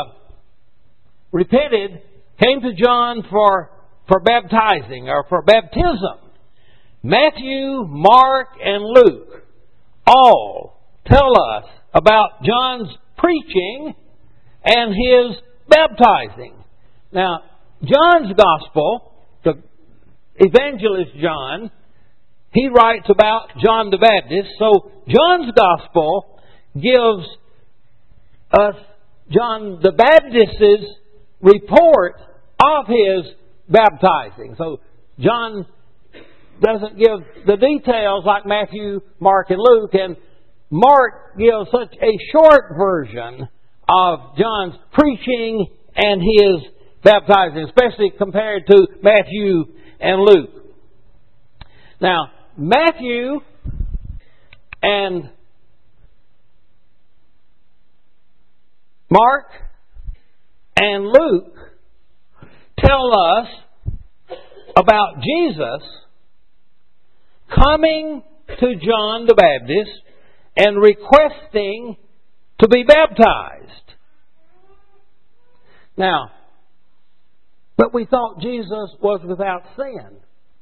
repented came to John for for baptizing or for baptism. Matthew, Mark, and Luke all tell us about John's preaching and his baptizing. Now, John's Gospel, the evangelist John, he writes about John the Baptist. So John's Gospel gives us John the Baptist's report of his baptizing. So John doesn't give the details like Matthew, Mark, and Luke, and Mark gives such a short version of John's preaching and his baptizing, especially compared to Matthew and Luke. Now, Matthew and Mark and Luke tell us about Jesus coming to John the Baptist and requesting to be baptized. Now, but we thought Jesus was without sin.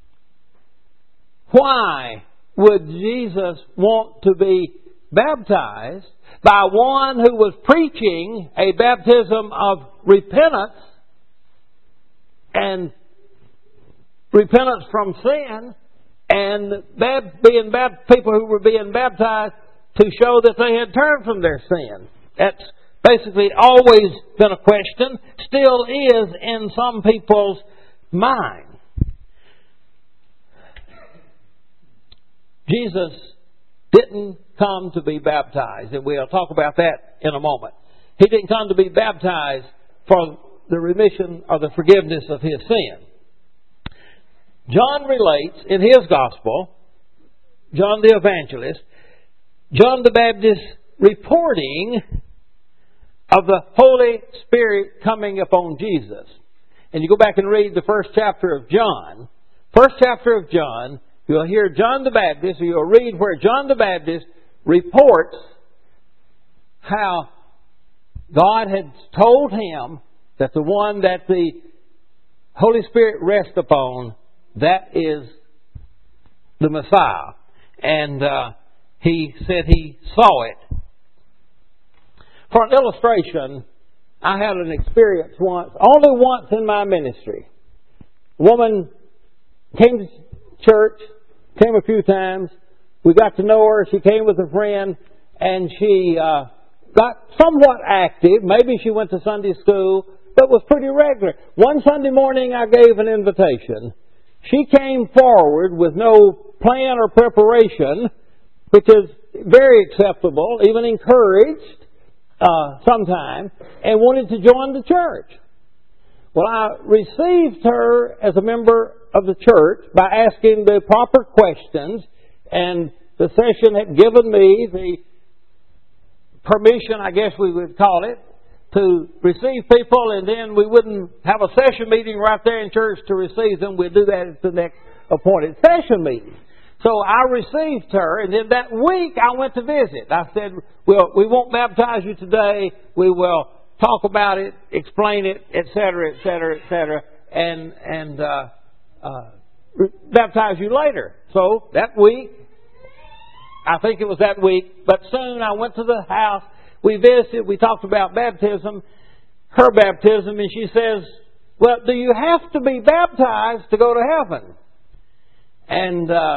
Why would Jesus want to be baptized by one who was preaching a baptism of repentance and repentance from sin, and bab- being bab- people who were being baptized to show that they had turned from their sin? That's basically always been a question, still is in some people's mind. Jesus didn't come to be baptized, and we'll talk about that in a moment. He didn't come to be baptized for the remission or the forgiveness of his sin. John relates in his gospel, John the evangelist, John the Baptist reporting of the Holy Spirit coming upon Jesus. And you go back and read the first chapter of John. First chapter of John, you'll hear John the Baptist, or you'll read where John the Baptist reports how God had told him that the one that the Holy Spirit rests upon, that is the Messiah. And uh, he said he saw it. For an illustration, I had an experience once, only once in my ministry. A woman came to church, came a few times. We got to know her. She came with a friend, and she uh, got somewhat active. Maybe she went to Sunday school, but was pretty regular. One Sunday morning, I gave an invitation, She came forward with no plan or preparation, which is very acceptable, even encouraged uh, sometimes, and wanted to join the church. Well, I received her as a member of the church by asking the proper questions, and the session had given me the permission, I guess we would call it, to receive people, and then we wouldn't have a session meeting right there in church to receive them. We'd do that at the next appointed session meeting. So I received her, and then that week I went to visit. I said, well, we won't baptize you today. We will talk about it, explain it, et cetera, et cetera, et cetera, and, and uh, uh, baptize you later. So that week, I think it was that week, but soon I went to the house. We visited, we talked about baptism, her baptism, and she says, well, do you have to be baptized to go to heaven? And uh,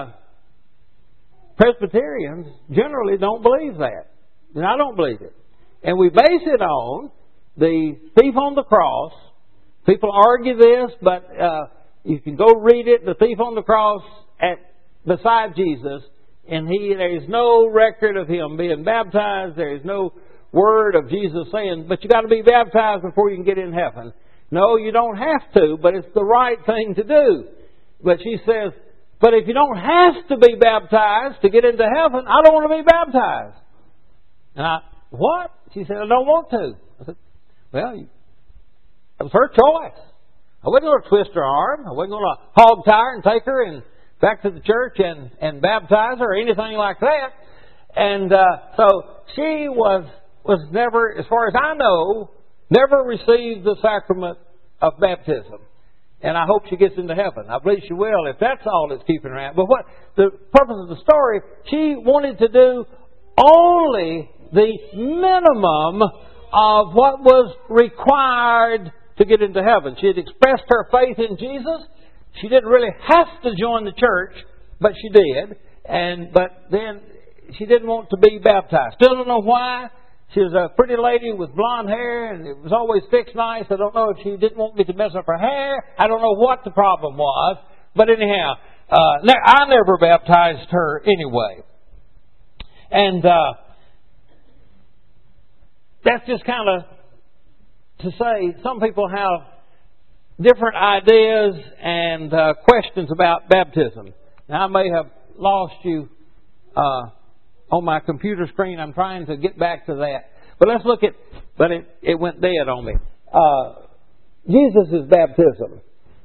Presbyterians generally don't believe that. And I don't believe it. And we base it on the thief on the cross. People argue this, but uh, you can go read it. The thief on the cross at beside Jesus, and he there is no record of him being baptized. There is no word of Jesus saying, but you got to be baptized before you can get in heaven. No, you don't have to, but it's the right thing to do. But she says, but if you don't have to be baptized to get into heaven, I don't want to be baptized. And I, what? She said, I don't want to. I said, well, you, it was her choice. I wasn't going to twist her arm. I wasn't going to hog tie her and take her and back to the church and, and baptize her or anything like that. And uh, so she was was never, as far as I know, never received the sacrament of baptism. And I hope she gets into heaven. I believe she will, if that's all that's keeping her out. But what the purpose of the story, she wanted to do only the minimum of what was required to get into heaven. She had expressed her faith in Jesus. She didn't really have to join the church, but she did. And but then she didn't want to be baptized. Still don't know why. She was a pretty lady with blonde hair, and it was always fixed nice. I don't know if she didn't want me to mess up her hair. I don't know what the problem was. But anyhow, uh, I never baptized her anyway. And uh, that's just kind of to say some people have different ideas and uh, questions about baptism. Now, I may have lost you uh, on my computer screen. I'm trying to get back to that. But let's look at, but it, it went dead on me. Uh, Jesus' baptism.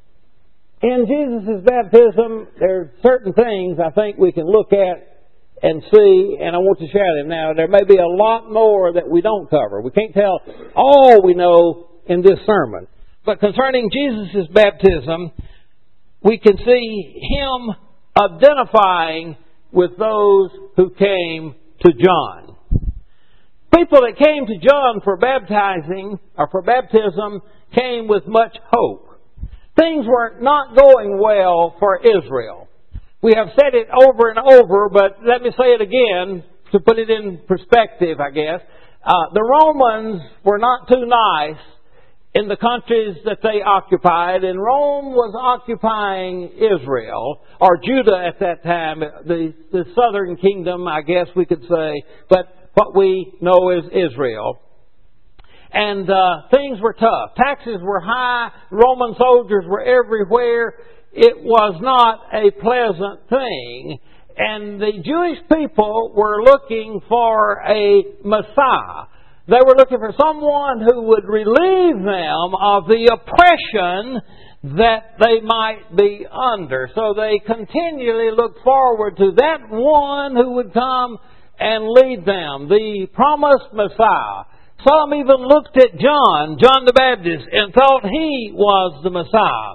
In Jesus' baptism, there are certain things I think we can look at and see, and I want to share them. Now, there may be a lot more that we don't cover. We can't tell all we know in this sermon. But concerning Jesus' baptism, we can see Him identifying with those who came to John. People that came to John for baptizing, or for baptism, came with much hope. Things were not going well for Israel. We have said it over and over, but let me say it again to put it in perspective, I guess. Uh, the Romans were not too nice in the countries that they occupied, and Rome was occupying Israel, or Judah at that time, the, the southern kingdom, I guess we could say, but what we know is Israel. And uh, things were tough. Taxes were high. Roman soldiers were everywhere. It was not a pleasant thing. And the Jewish people were looking for a Messiah. They were looking for someone who would relieve them of the oppression that they might be under. So they continually looked forward to that one who would come and lead them, the promised Messiah. Some even looked at John, John the Baptist, and thought he was the Messiah.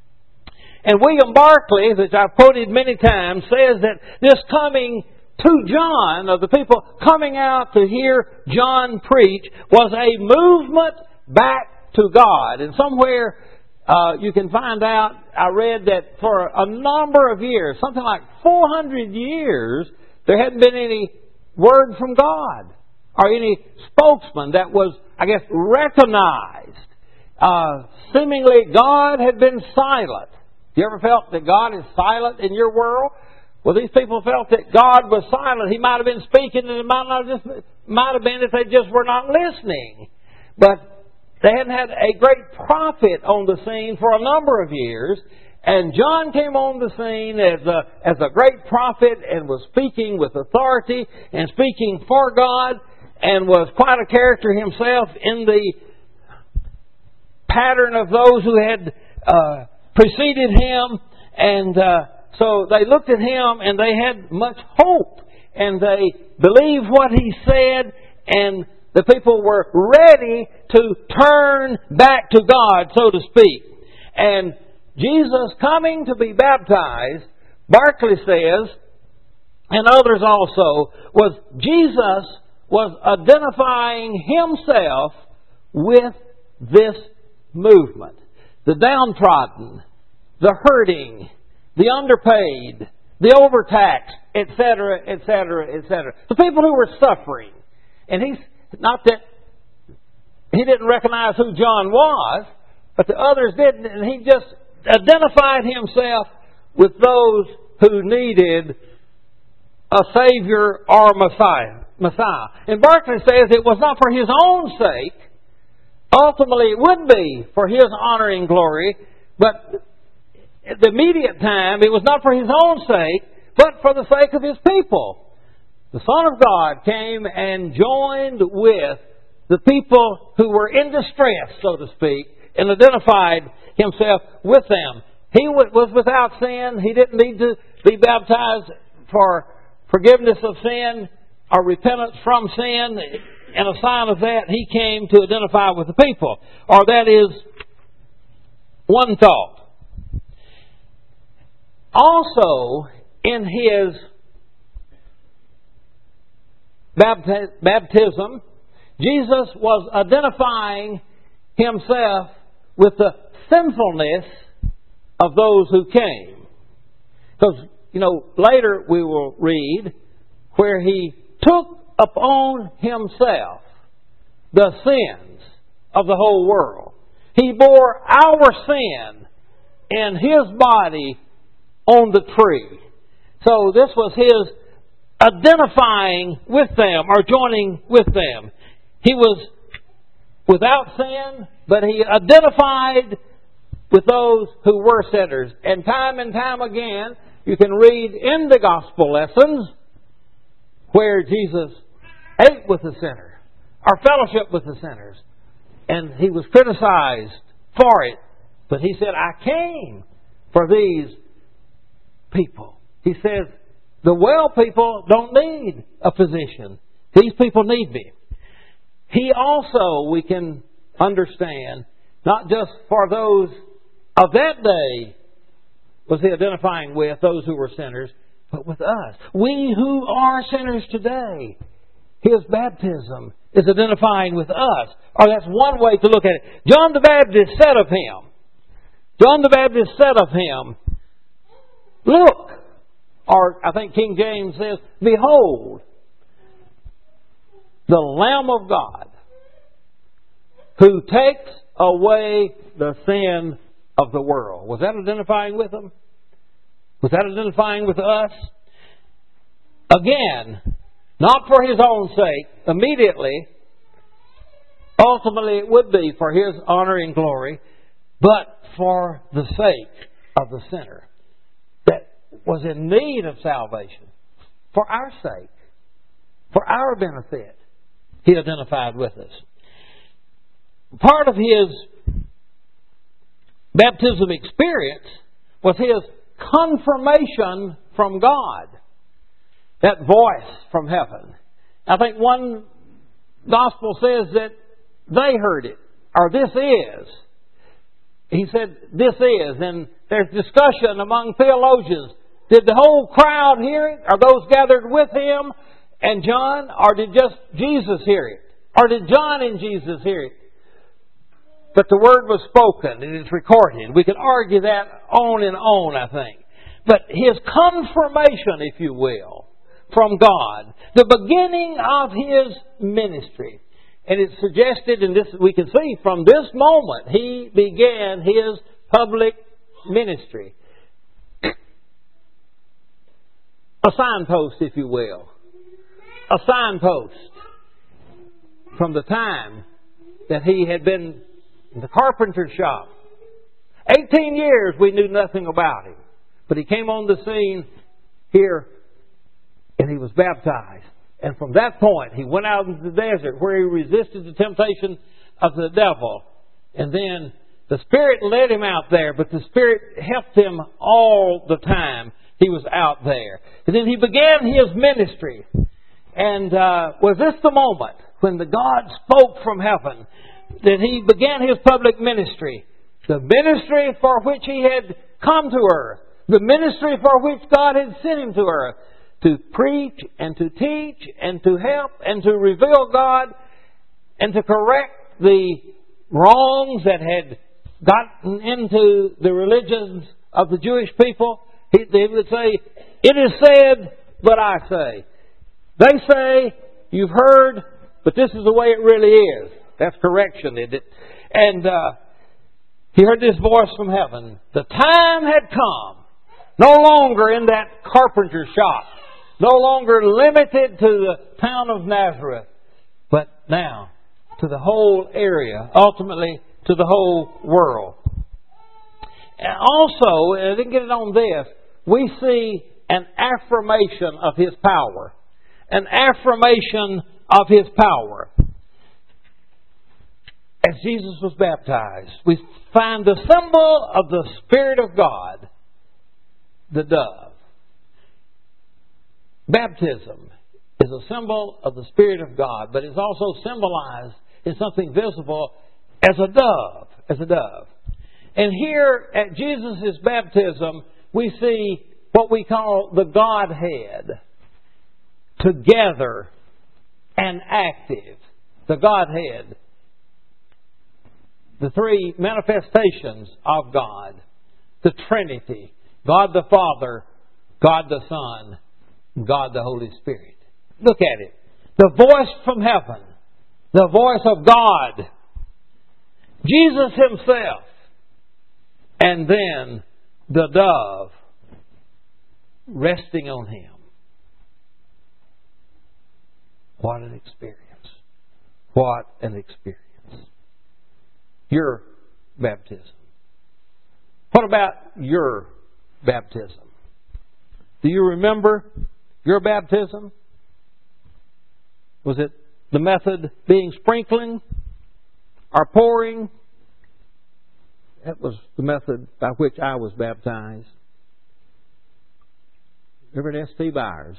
And William Barclay, which I've quoted many times, says that this coming to John, of the people coming out to hear John preach, was a movement back to God. And somewhere uh, you can find out, I read that for a number of years, something like four hundred years, there hadn't been any word from God, or any spokesman that was, I guess, recognized. Uh, seemingly God had been silent. You ever felt that God is silent in your world? Well, these people felt that God was silent. He might have been speaking, and it might not just might have been that they just were not listening. But they hadn't had a great prophet on the scene for a number of years, and John came on the scene as a as a great prophet and was speaking with authority and speaking for God, and was quite a character himself in the pattern of those who had uh, preceded him, and. Uh, So they looked at him and they had much hope, and they believed what he said, and the people were ready to turn back to God, so to speak. And Jesus coming to be baptized, Barclay says, and others also, was Jesus was identifying himself with this movement. The downtrodden, the hurting, the underpaid, the overtaxed, et cetera, et cetera, et cetera. The people who were suffering. And he's, not that he didn't recognize who John was, but the others didn't, and he just identified himself with those who needed a Savior or Messiah. Messiah. And Barclay says it was not for his own sake. Ultimately, it would be for his honor and glory, but at the immediate time, it was not for his own sake, but for the sake of his people. The Son of God came and joined with the people who were in distress, so to speak, and identified himself with them. He was without sin. He didn't need to be baptized for forgiveness of sin or repentance from sin. And a sign of that, he came to identify with the people. Or that is one thought. Also, in his baptism, Jesus was identifying himself with the sinfulness of those who came. Because, you know, later we will read where he took upon himself the sins of the whole world. He bore our sin in his body on the tree. So this was his identifying with them or joining with them. He was without sin, but he identified with those who were sinners. And time and time again, you can read in the gospel lessons where Jesus ate with the sinner or fellowship with the sinners. And he was criticized for it. But he said, I came for these people. He says, the well people don't need a physician. These people need me. He also, we can understand, not just for those of that day was he identifying with, those who were sinners, but with us. We who are sinners today, his baptism is identifying with us. Or that's one way to look at it. John the Baptist said of him, John the Baptist said of him, look, or I think King James says, behold, the Lamb of God who takes away the sin of the world. Was that identifying with them? Was that identifying with us? Again, not for his own sake, immediately. Ultimately, it would be for his honor and glory, but for the sake of the sinner that was in need of salvation. For our sake. For our benefit. He identified with us. Part of his baptism experience was his confirmation from God. That voice from heaven. I think one gospel says that they heard it. Or this is. He said, this is. And there's discussion among theologians. Did the whole crowd hear it? Are those gathered with him and John? Or did just Jesus hear it? Or did John and Jesus hear it? But the word was spoken and it's recorded. We could argue that on and on, I think. But his confirmation, if you will, from God, the beginning of his ministry. And it's suggested, and this we can see from this moment, he began his public ministry. a signpost, if you will. A signpost from the time that he had been in the carpenter shop. Eighteen years we knew nothing about him. But he came on the scene here and he was baptized. And from that point he went out into the desert where he resisted the temptation of the devil. And then the Spirit led him out there, but the Spirit helped him all the time he was out there. And then he began his ministry. And uh, was this the moment when the God spoke from heaven that he began his public ministry? The ministry for which he had come to earth. The ministry for which God had sent him to earth. To preach and to teach and to help and to reveal God and to correct the wrongs that had gotten into the religions of the Jewish people. He, they would say, "It is said, but I say." They say, "You've heard, but this is the way it really is." That's correction, isn't it? And uh, he heard this voice from heaven. The time had come, no longer in that carpenter shop, no longer limited to the town of Nazareth, but now to the whole area, ultimately to the whole world. And also, I didn't get it on this, we see an affirmation of His power. An affirmation of His power. As Jesus was baptized, we find the symbol of the Spirit of God, the dove. Baptism is a symbol of the Spirit of God, but it's also symbolized in something visible as a dove, as a dove. And here at Jesus' baptism, we see what we call the Godhead, together and active. The Godhead. The three manifestations of God. The Trinity. God the Father, God the Son, God the Holy Spirit. Look at it. The voice from heaven. The voice of God. Jesus Himself. And then the dove resting on Him. What an experience. What an experience. Your baptism. What about your baptism? Do you remember your baptism? Was it the method being sprinkling or pouring? That was the method by which I was baptized. Reverend S T Byers.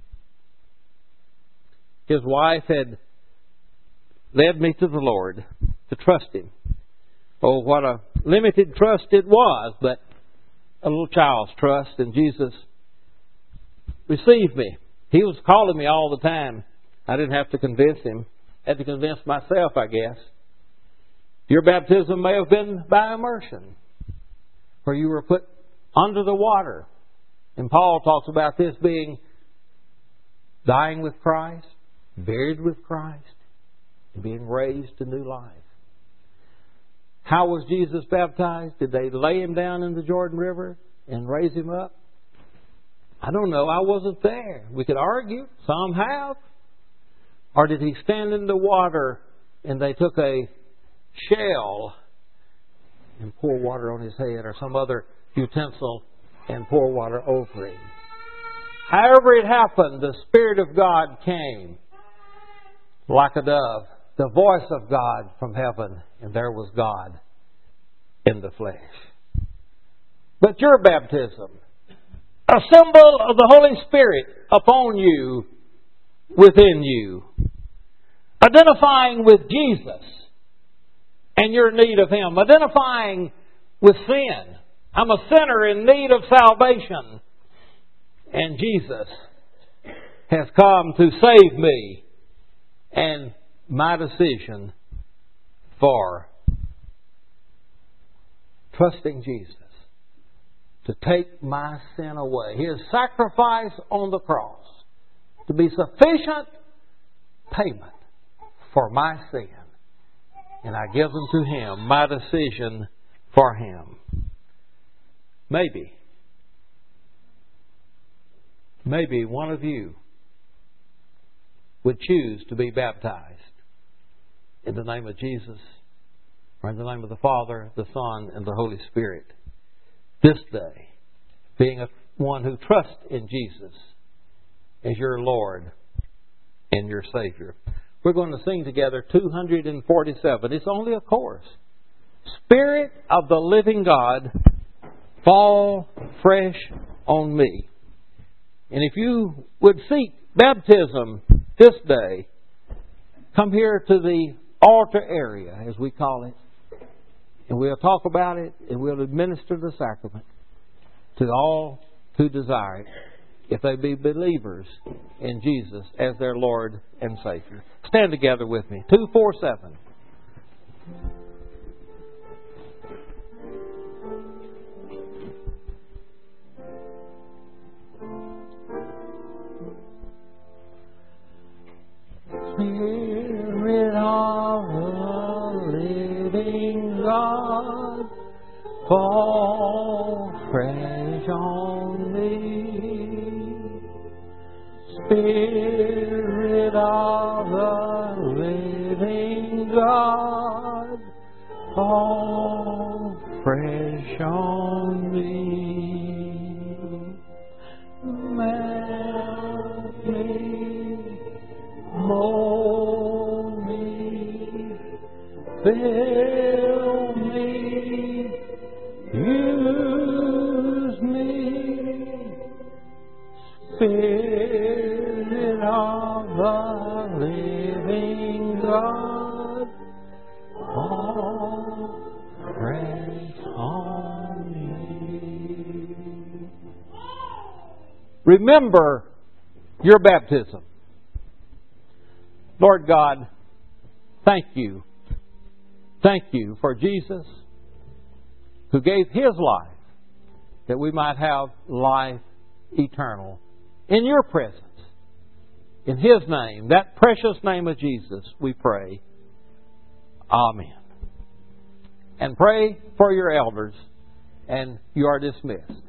His wife had led me to the Lord to trust Him. Oh, what a limited trust it was, but a little child's trust, and Jesus received me. He was calling me all the time. I didn't have to convince Him. I had to convince myself, I guess. Your baptism may have been by immersion, where you were put under the water. And Paul talks about this being dying with Christ, buried with Christ, and being raised to new life. How was Jesus baptized? Did they lay Him down in the Jordan River and raise Him up? I don't know. I wasn't there. We could argue. Some have. Or did He stand in the water and they took a shell and pour water on His head, or some other utensil and pour water over Him? However it happened, the Spirit of God came like a dove, the voice of God from heaven, and there was God in the flesh. But your baptism, a symbol of the Holy Spirit upon you, within you, identifying with Jesus and your need of Him, identifying with sin. I'm a sinner in need of salvation, and Jesus has come to save me. And my decision for trusting Jesus to take my sin away. His sacrifice on the cross to be sufficient payment for my sin. And I give them to Him, my decision for Him. Maybe maybe one of you would choose to be baptized in the name of Jesus, or in the name of the Father, the Son, and the Holy Spirit this day, being a, one who trusts in Jesus as your Lord and your Savior. We're going to sing together two hundred forty-seven. It's only a chorus. Spirit of the living God, fall fresh on me. And if you would seek baptism this day, come here to the altar area, as we call it, and we'll talk about it, and we'll administer the sacrament to all who desire it, if they be believers in Jesus as their Lord and Savior. Stand together with me. two forty-seven. Spirit of the living God, fall fresh on me. Spirit of the living God, fall fresh on me. Melt me, mold me, fill me, use me. Spirit of the living God, fall fresh on me. Remember your baptism. Lord God, thank you. Thank you for Jesus, who gave His life that we might have life eternal in your presence. In His name, that precious name of Jesus, we pray. Amen. And pray for your elders, and you are dismissed.